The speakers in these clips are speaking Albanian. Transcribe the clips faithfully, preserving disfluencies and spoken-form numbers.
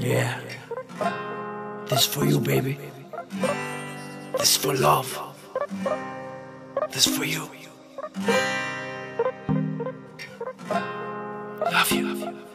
Yeah. This for you, baby. This for love. This for you. Love you.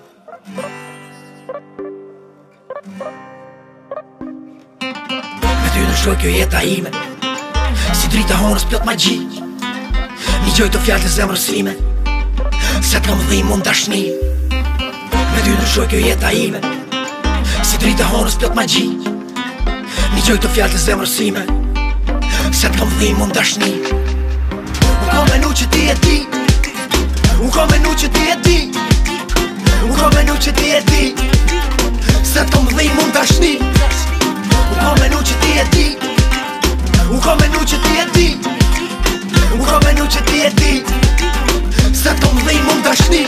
Me ty ndryshoj kjo jeta ime, si drita honës plot magji. Një gjoj të fjallë të zemrës ime, se të më dhim unë dashni. Me ty ndryshoj kjo jeta ime, si drita honës plot magji. Një gjoj të fjallë të zemrës ime, se të më dhim unë dashni. Unë ko menu që ti e di, unë ko menu që ti e di, unë ko menu që ti e di, se të më dhim unë dashni. Unë ko menu që ti e di, unë ko menu që ti e di, unë ko menu që ti e di, se të më dhim unë dashni.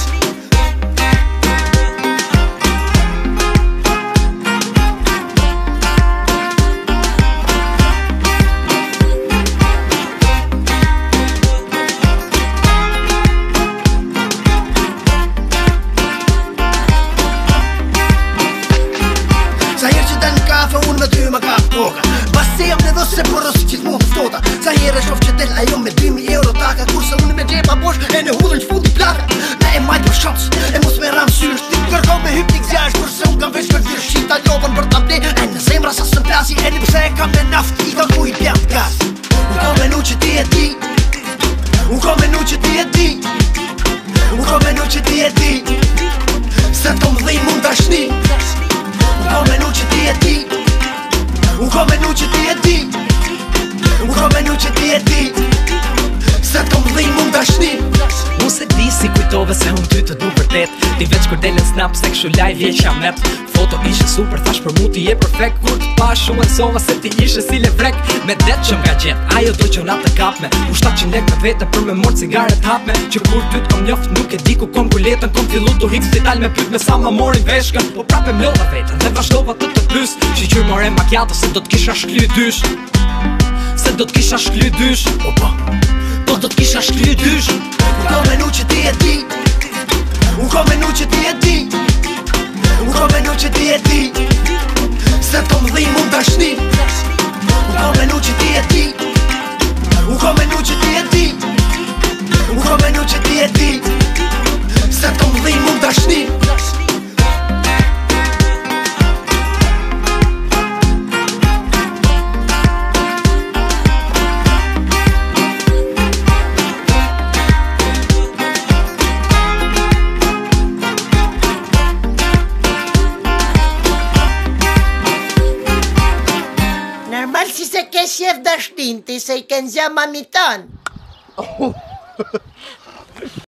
Sa herë që del në kafe unë me ty më ka toka, pas se jam në dhose por ose qitë mund të stota. Sa herë shof që del ajo me dy mijë euro taka, kurse unë me gjepa bosh e në hudhën që fundi plaka. Ne e majt për shans, e mos me ram sysh, ti kërko me hyp një gzjash, kurse unë kam veç për dirë shita lopën për table. E në zemra sa së plasi, e një pse e kam me naft, i kam ku i pjam t'gas. Unë ko menu që ti e di, unë ko menu që ti e di, unë ko menu që ti e di, se të më dhim unë dashni. Unë ko menu që ti e di, unë ko menu që ti e di, unë ko menu që ti e di, se të më dhim unë dashni. Unë se di si kujtove se unë ty të du vërtet, ti veç kur delën snap se këshu live vjeqa met. Foto ishe super, thash për mu ti je perfekt, kur të pash u mësova se ti ishe si le vrek. Me det që m'ka gjet, ajo do që nga të kapme, u shtatëqind lek me vete për me mor cigaret hapme. Që kur ty t'kom njoft nuk e di ku kom kuletën, kom fillu të hik spital me pyt me sa ma morin veshkën. Po prape mlodha vetën dhe vazhdova të të pys, që qyr more macchiato se do t'kisha shkly dysh, se do t'kisha shkly dysh. Po po, po do t'kisha shkly dysh. Unë ko menu që ti e di, unë ko menu që ti e di, unë ko menu që ti e di, se të më dhim unë dashni. Unë ko menu që ti e di, unë ko menu që ti e di, unë ko menu që ti e di, se të më dhim unë dashni. Normal si se ke shef dashnin ti se i ken zja mami tan.